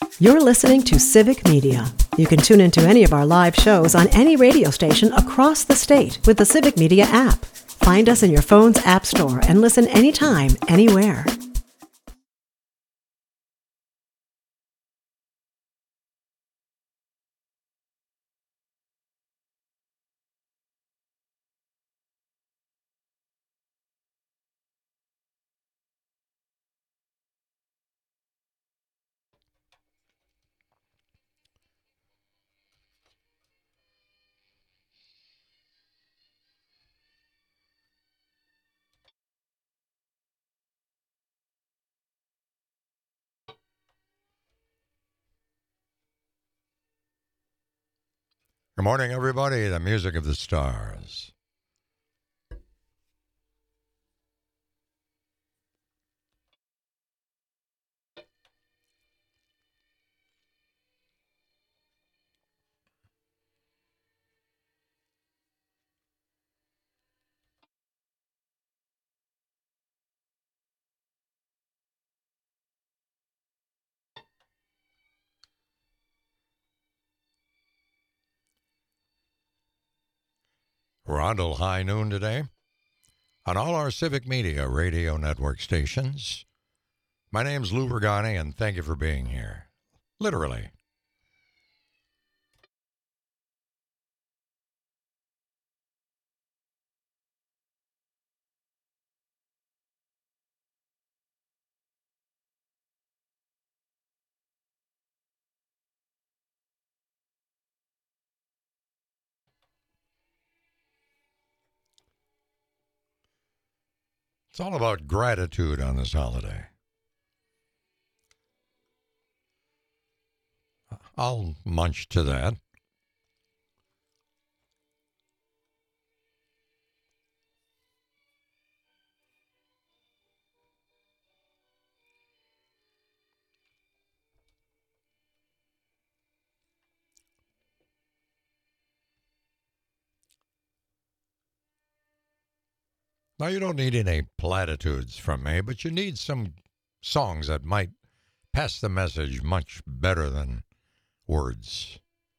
You're listening to Civic Media. You can tune into any of our live shows on any radio station across the state with the Civic Media app. Find us in your phone's app store and listen anytime, anywhere. Good morning, everybody. The music of the stars. We're on till high noon today on all our Civic Media radio network stations. My name's Lou Regani, and thank you for being here. Literally. It's all about gratitude on this holiday. I'll munch to that. Now, you don't need any platitudes from me, but you need some songs that might pass the message much better than words.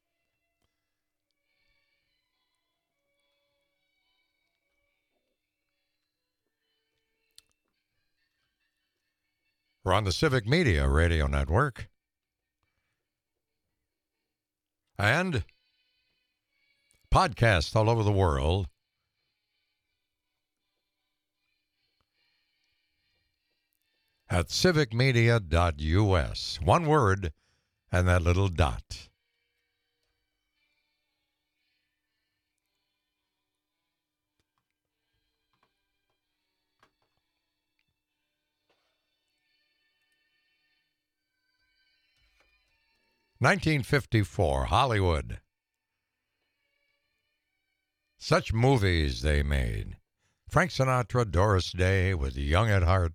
We're on the Civic Media radio network. And podcasts all over the world. At civicmedia.us. One word and that little dot. "1954, Hollywood. Such movies they made. Frank Sinatra, Doris Day with Young at Heart.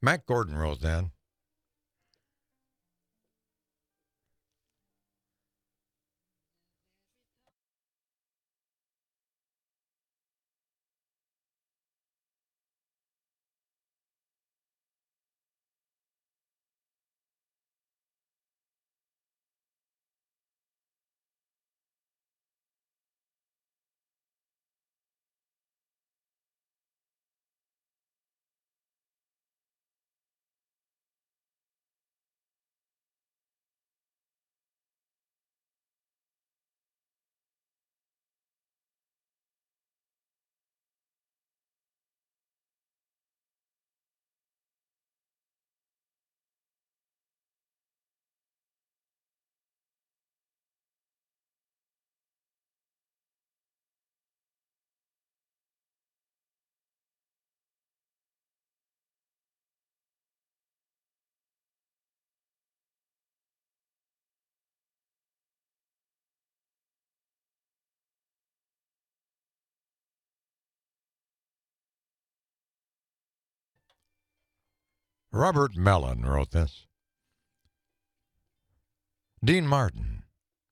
Matt Gordon wrote that. Robert Mellon wrote this. Dean Martin.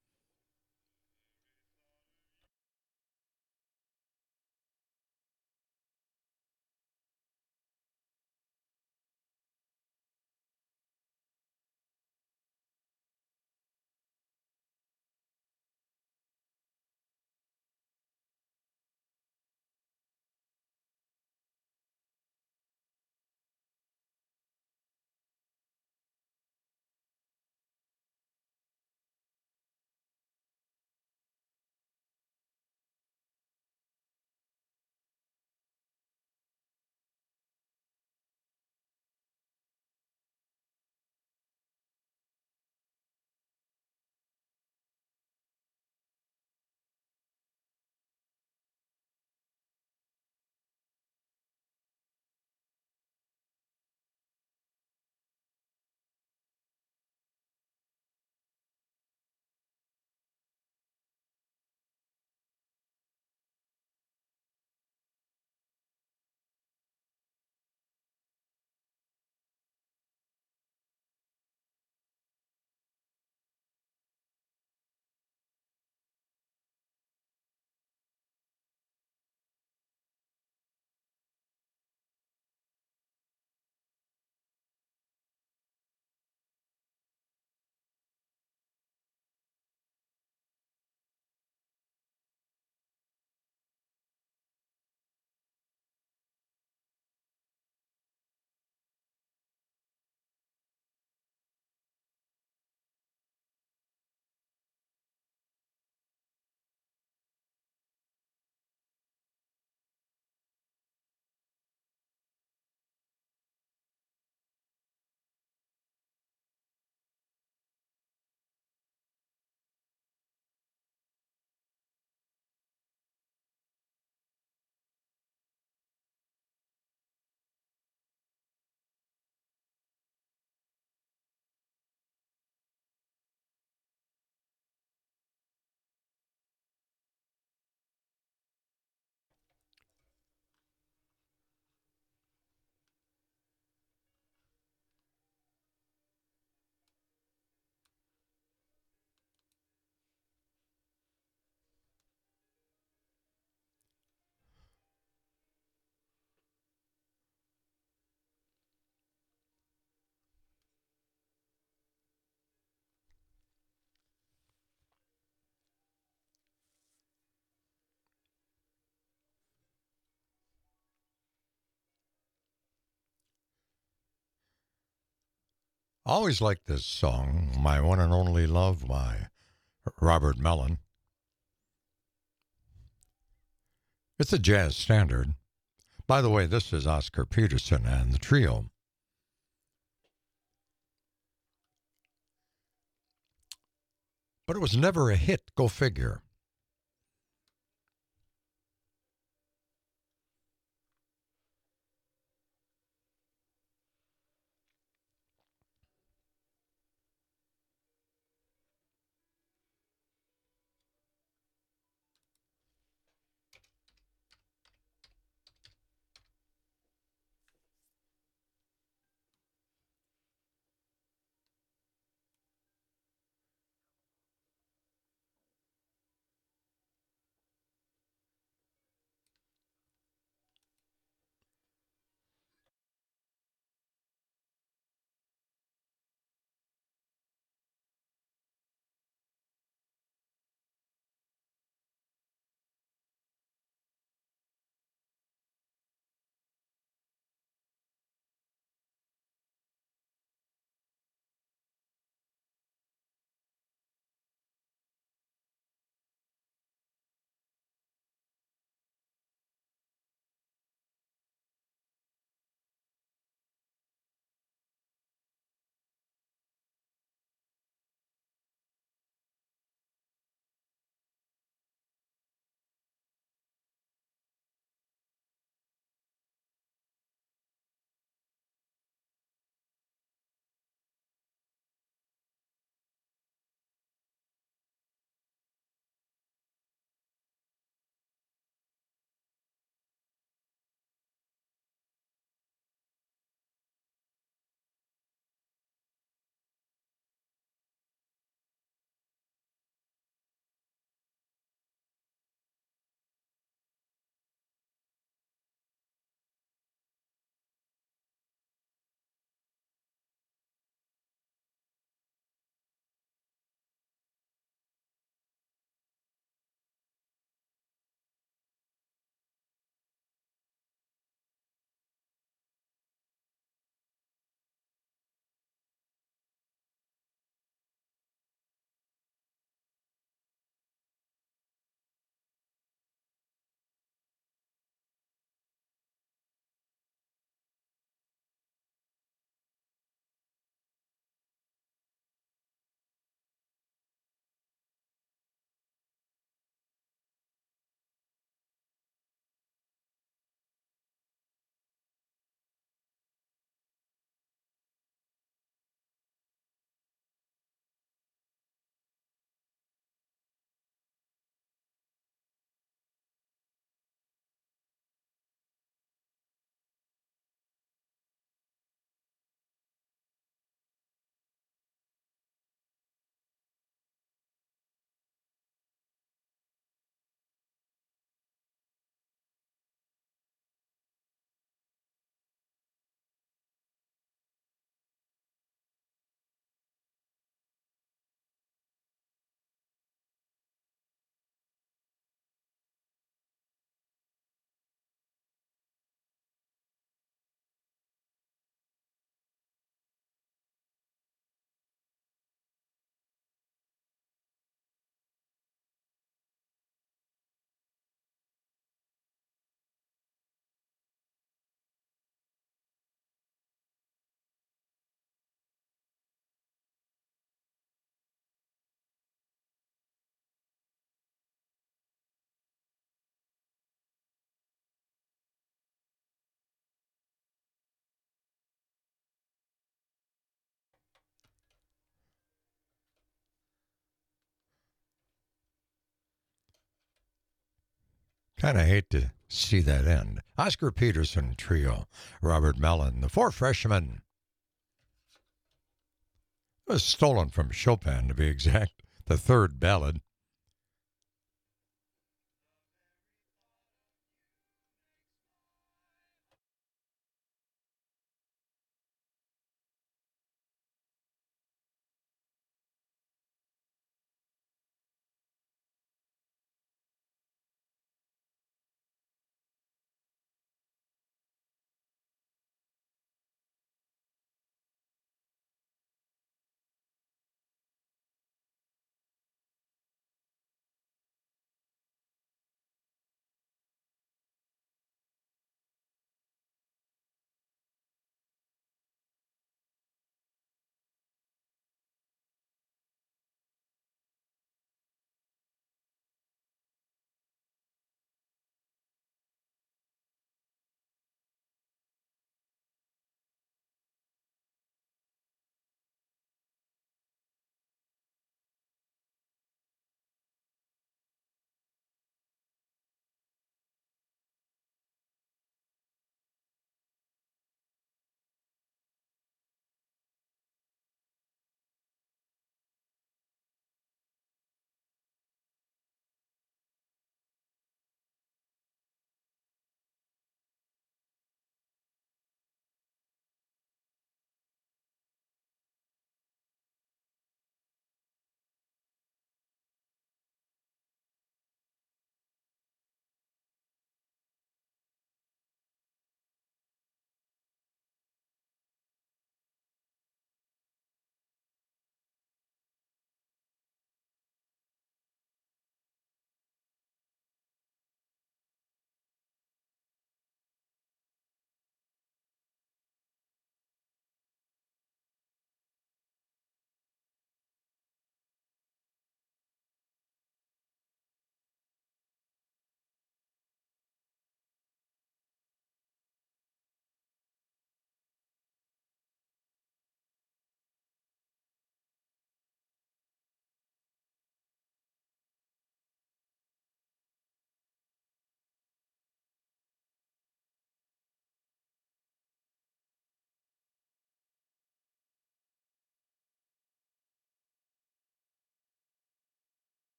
Always liked this song, My One and Only Love by Robert Mellon. It's a jazz standard. By the way, this is Oscar Peterson and the trio. But it was never a hit, go figure. Kind of hate to see that end. Oscar Peterson Trio, Robert Mellon, The Four Freshmen. It was stolen from Chopin, to be exact, the third ballad.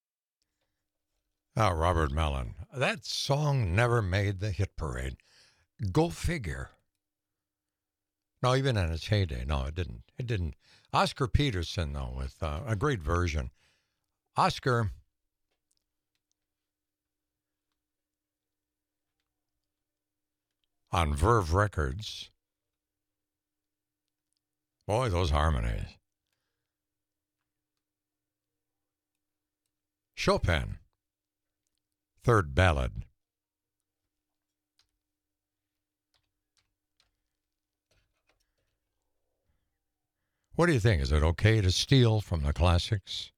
Oh, Robert Mellon. That song never made the hit parade. Go figure. No, even in its heyday, no, it didn't. It didn't. Oscar Peterson, though, with a great version. Oscar on Verve Records. Boy, those harmonies. Chopin, Third Ballad. What do you think? Is it okay to steal from the classics?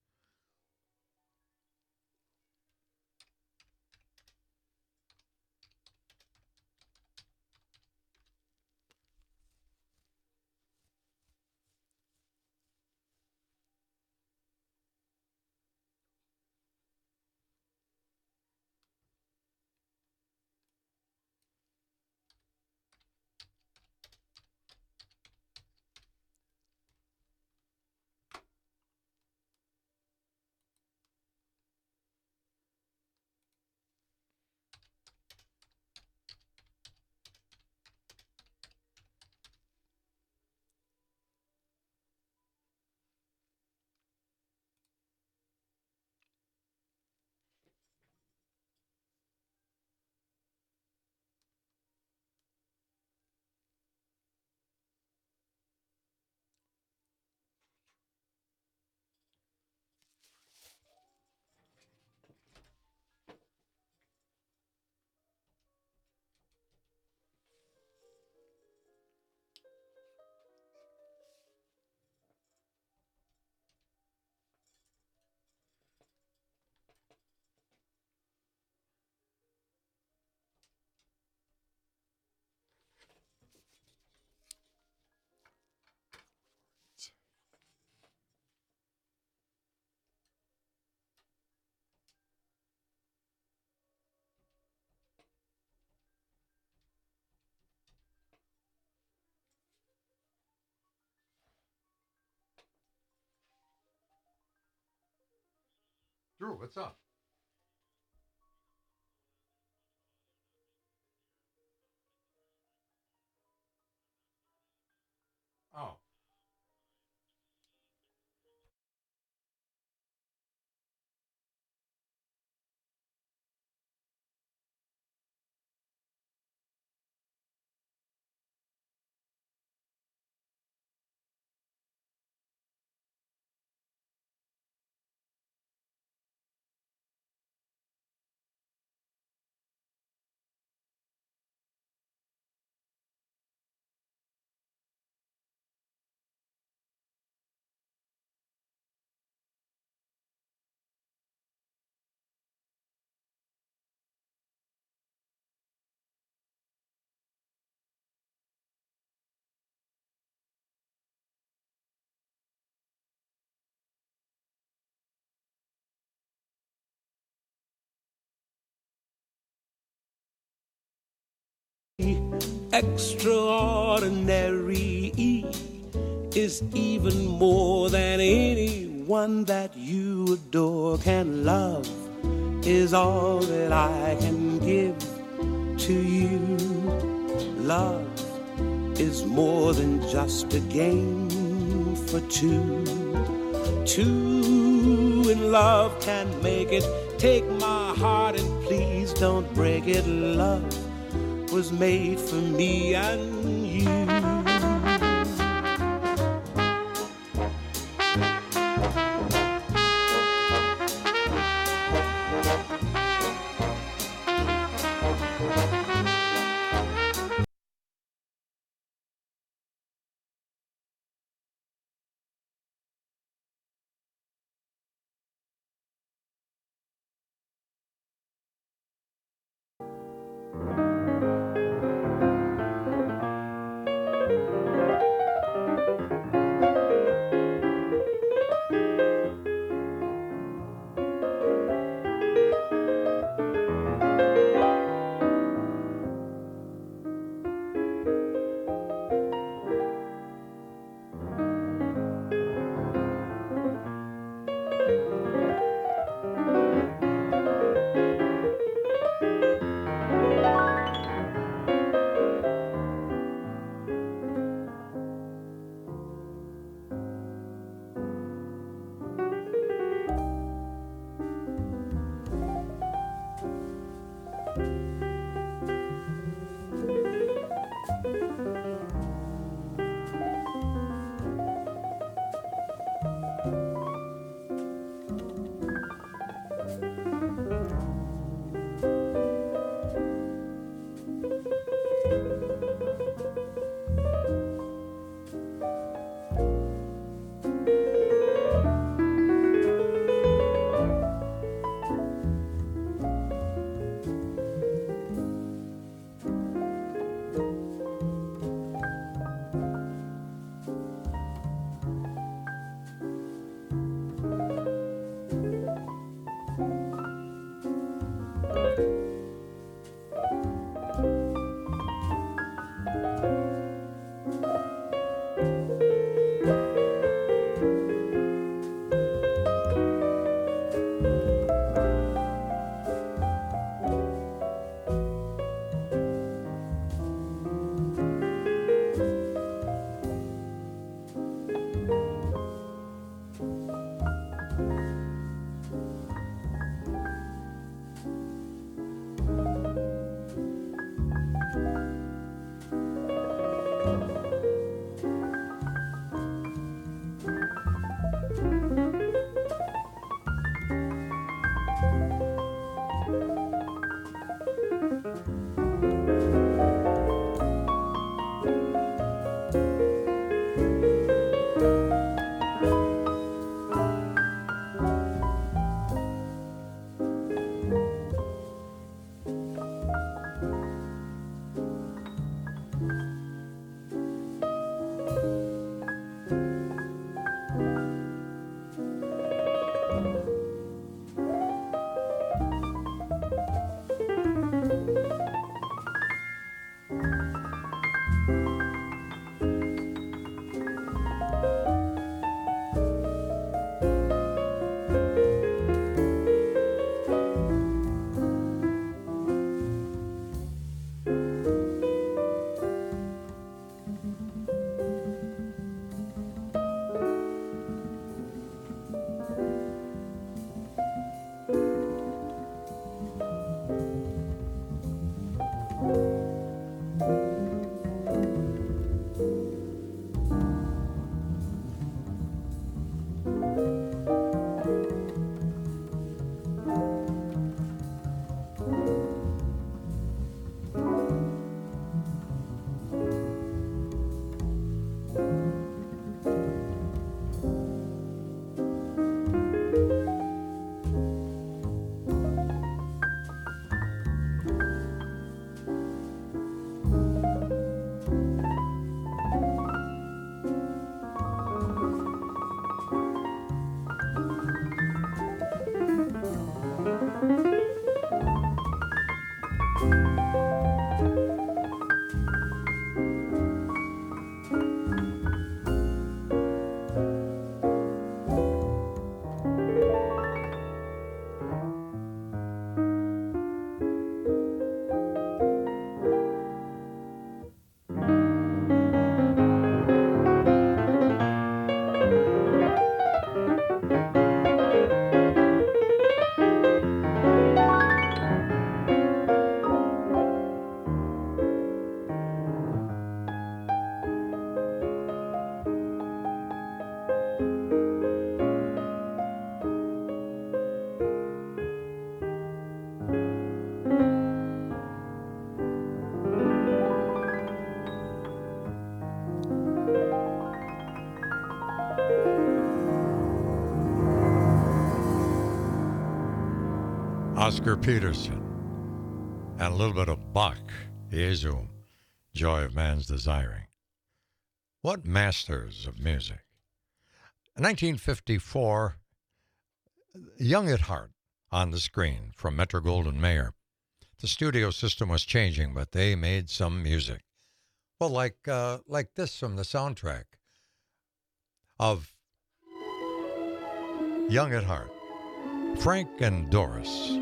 Drew, what's up? Oh. Extraordinary is even more than anyone that you adore can love, is all that I can give to you. Love is more than just a game for two. Two in love can make it. Take my heart and please don't break it. Love was made for me and you. Oscar Peterson, and a little bit of Bach, Jesu, Joy of Man's Desiring. What masters of music. In 1954, Young at Heart on the screen from Metro-Goldwyn-Mayer. The studio system was changing, but they made some music. Well, like this from the soundtrack of Young at Heart. Frank and Doris.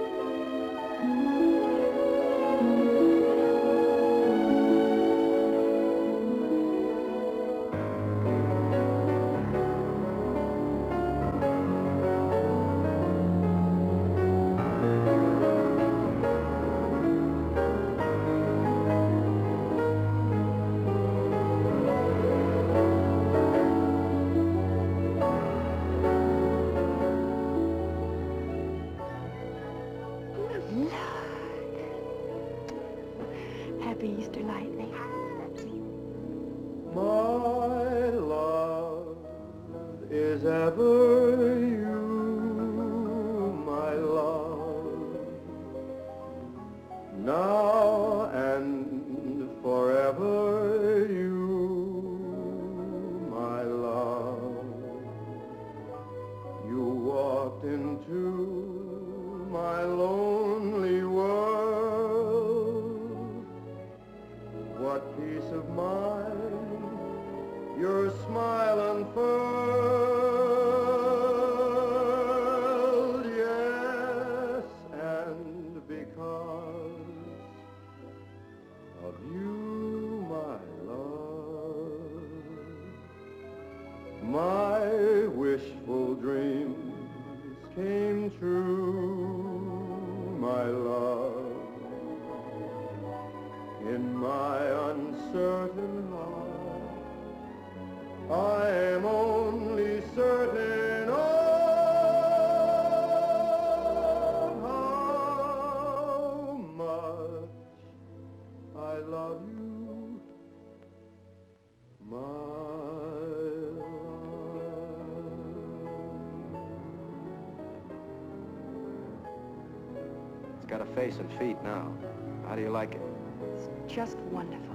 Got a face and feet now. How do you like it? It's just wonderful.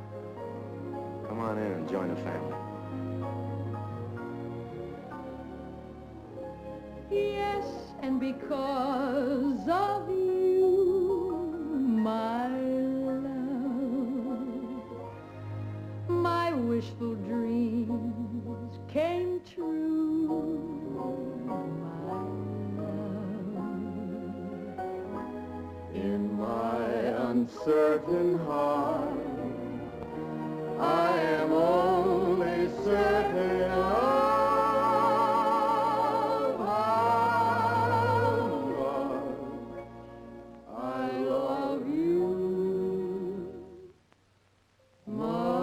Come on in and join the family. Yes, and because of you, my love, my wishful dreams came true. In my uncertain heart, I am only certain of how much I love you, my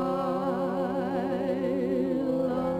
love.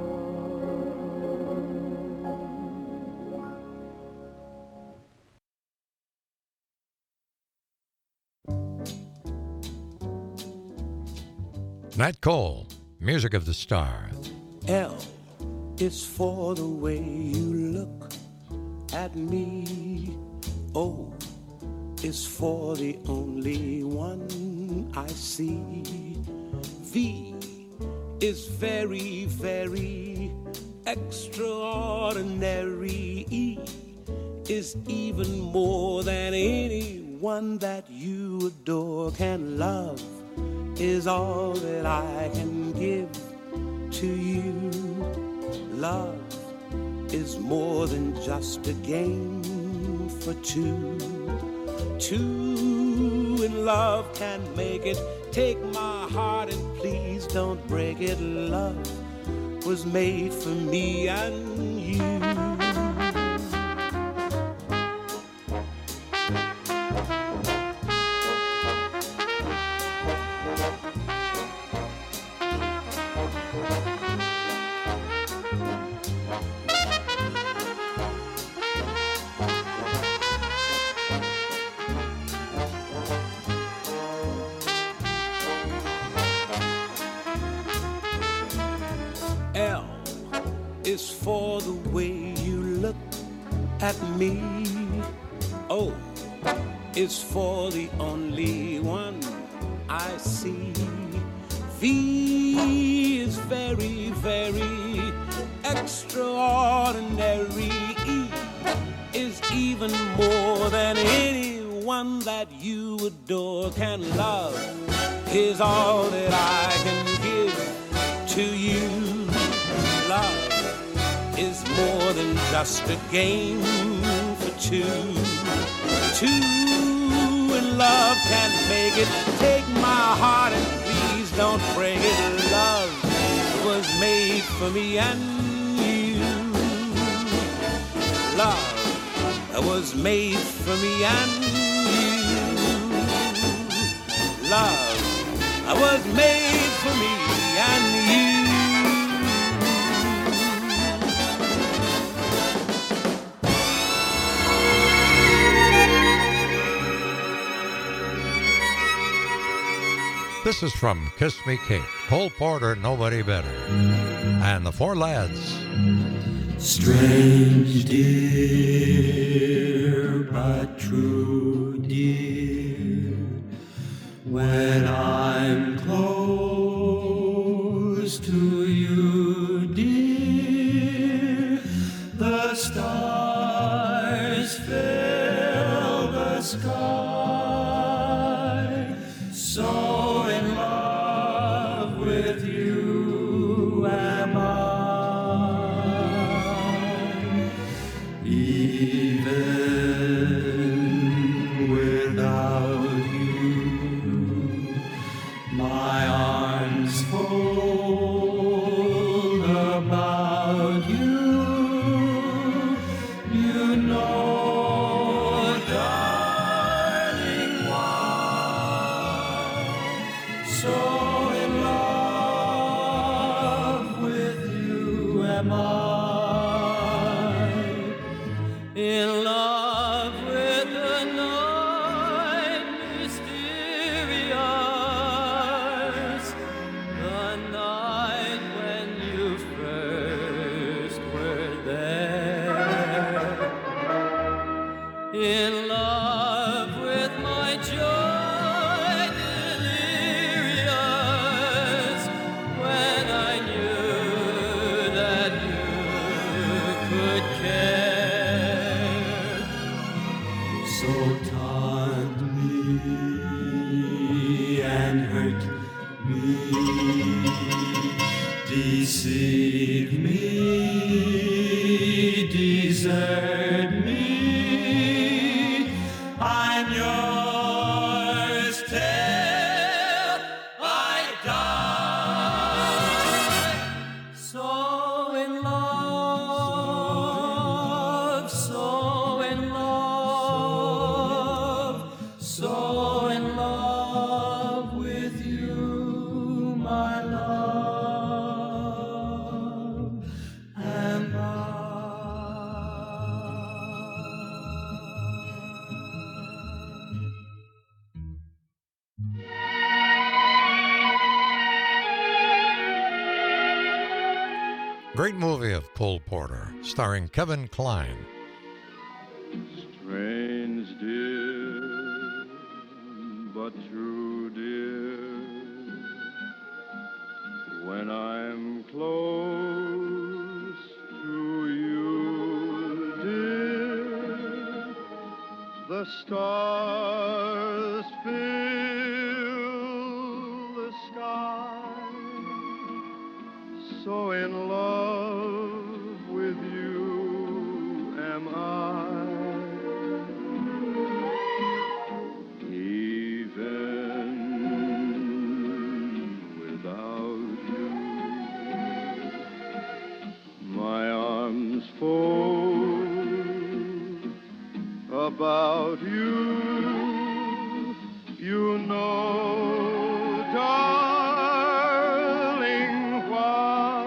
Nat Cole, Music of the Stars. L is for the way you look at me. O is for the only one I see. V is very, very extraordinary. E is even more than anyone that you adore can love. Is all that I can give to you. Love is more than just a game for two. Two in love can make it. Take my heart and please don't break it. Love was made for me and you. L is for the way you look at me. O is for the only one I see. V is very, very extraordinary. E is even more than anyone that you adore can love. Is all that I can give to you. Love is more than just a game for two. Two in love can make it. Take my heart and please don't break it. Love was made for me and you. Love was made for me and you. Love was made for me and you. This is from Kiss Me Kate, Cole Porter, Nobody Better, and the Four Lads. Strange, dear, but true, dear, when I'm close to you, dear, the stars fill the sky, so in love with you am I. Even without you, my arms fold about you. You know, darling, why so in love with you am I. In love with the night mysterious, the night when you first were there. In love with my joy delirious, when I knew that you could care. So taunt me and hurt me, deceive me, desert me. I'm yours till I die. So in love, so in love, so in love with you, my love, am I. Great movie of Cole Porter, starring Kevin Kline. Strange, dear, but true, dear, when I'm close to you, dear, the stars fill the sky, so in love with you am I. Even without you, my arms fold about you. You know, darling, why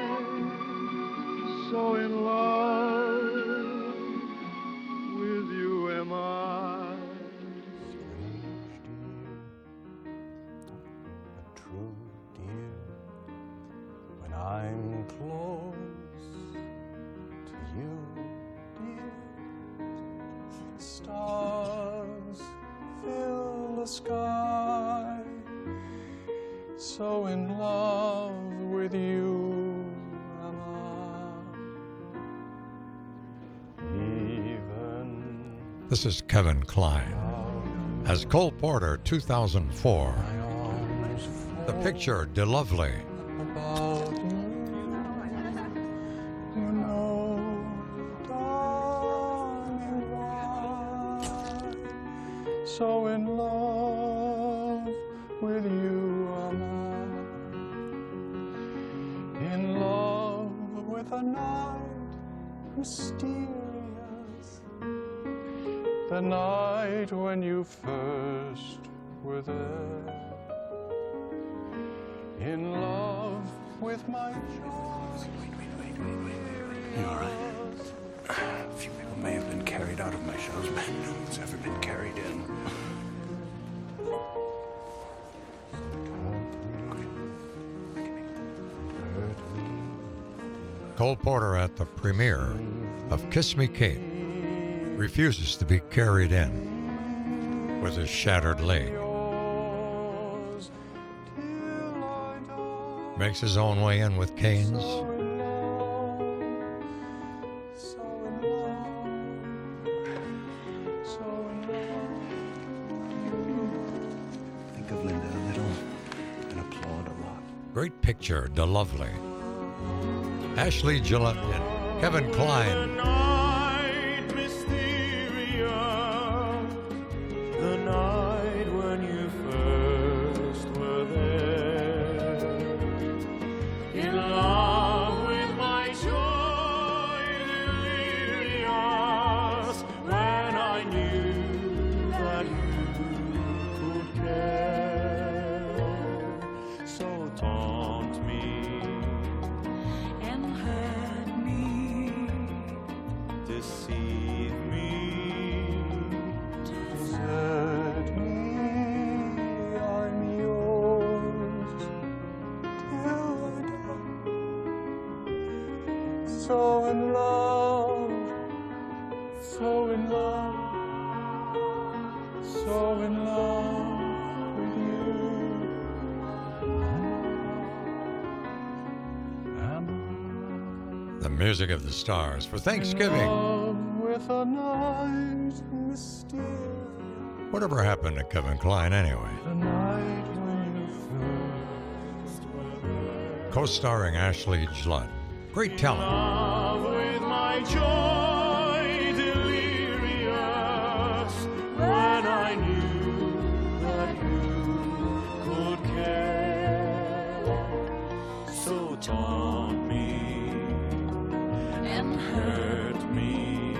so in love with you am I. True, dear, when I'm close to you, dear, the stars so in love with you am I. Even This is Kevin Kline as Cole Porter, 2004. The picture, De Lovely. About you know, darling, why so in love with you am I, in love with a night mysterious, the night when you first were there. In love with my joy. You all right? A few people may have been carried out of my shows, but no one's ever been carried in. Cole Porter at the premiere of Kiss Me Kate refuses to be carried in with his shattered leg. Makes his own way in with canes. Think of Linda a little and applaud a lot. Great picture, De Lovely. Ashley Gillett and Kevin Kline. The night when you first were there, in love with my joy delirious, when I knew that you could care, so taunt me and hurt me, deceive me. Desert me, I'm yours till I die. So in love, so in love, so in love with you. Am The music of the stars for I Thanksgiving. in love with a night mysterious. Whatever happened to Kevin Kline anyway? The night when you first were there. Co-starring Ashley Gillett. Great talent. Love with my joy delirious, when I knew that you could care, so taunt me and hurt me,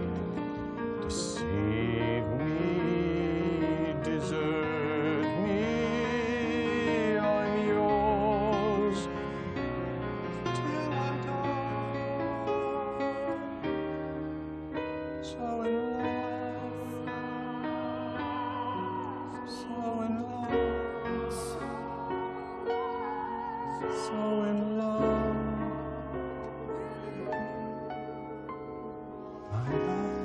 Deceive me, desert me, I'm yours till I die. So in love, so in love, so in love. My love.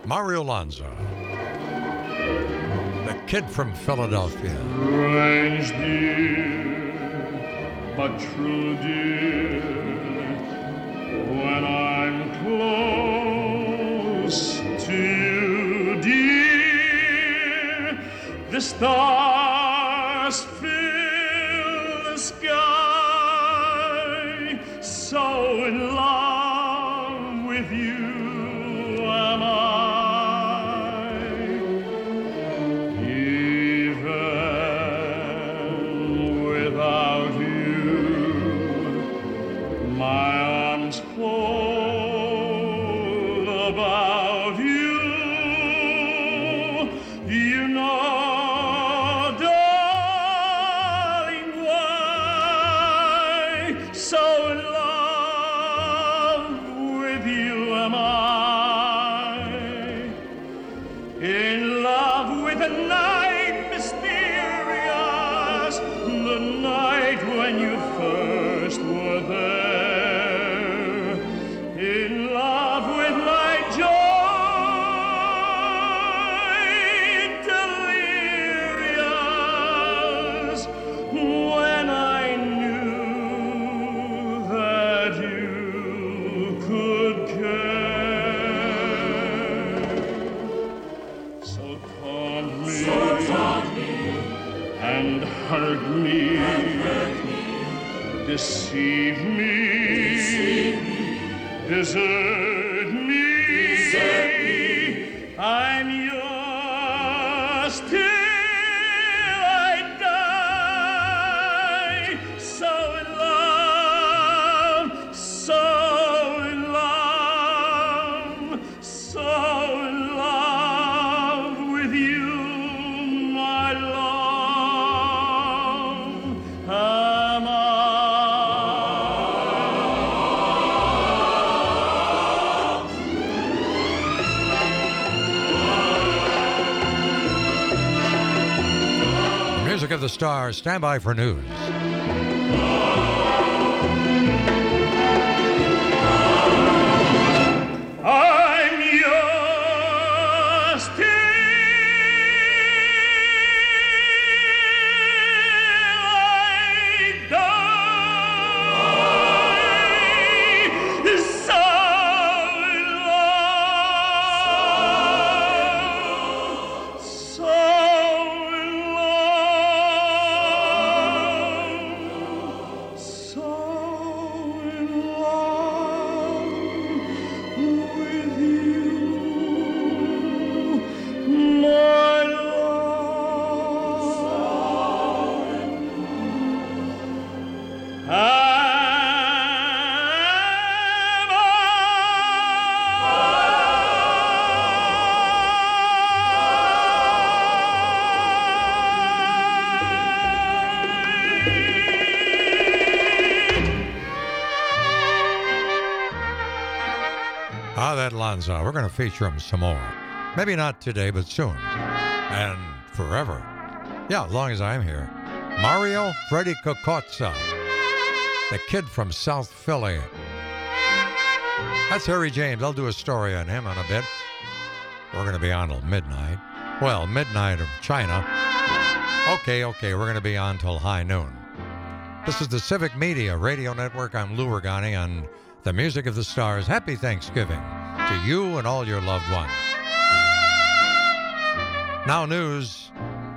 Mario Lanza, the kid from Philadelphia. Strange dear, but true dear, when I'm close to you, dear, the stars fill the sky, so in love with you am I. Even without you, my arms fold about you. You know, darling, why so in love with you am I. In love with the night mysterious, the night when you first were there. In love with my joy delirious, when I knew that you could care. So taunt me, and hurt me, deceive me, desert me. I'm yours till I die. So in love, so in love, so in love with you, my love, am I. Music of the Stars, stand by for news. I'm yours till I die. So in love, so in love, so in love with you, my love. That Lanza, we're going to feature him some more. Maybe not today, but soon. And forever. Yeah, as long as I'm here. Mario Freddy Cocozza, the kid from South Philly. That's Harry James. I'll do a story on him in a bit. We're going to be on till midnight. Well, midnight of China. Okay, we're going to be on till high noon. This is the Civic Media Radio Network. I'm Lou Regani on the Music of the Stars. Happy Thanksgiving to you and all your loved ones. Now news.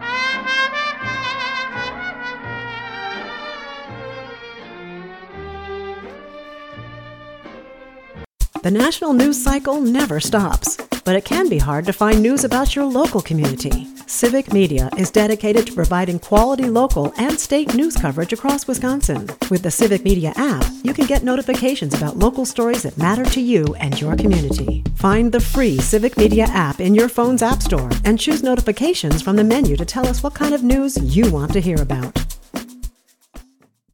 The national news cycle never stops, but it can be hard to find news about your local community. Civic Media is dedicated to providing quality local and state news coverage across Wisconsin. With the Civic Media app, you can get notifications about local stories that matter to you and your community. Find the free Civic Media app in your phone's app store and choose notifications from the menu to tell us what kind of news you want to hear about.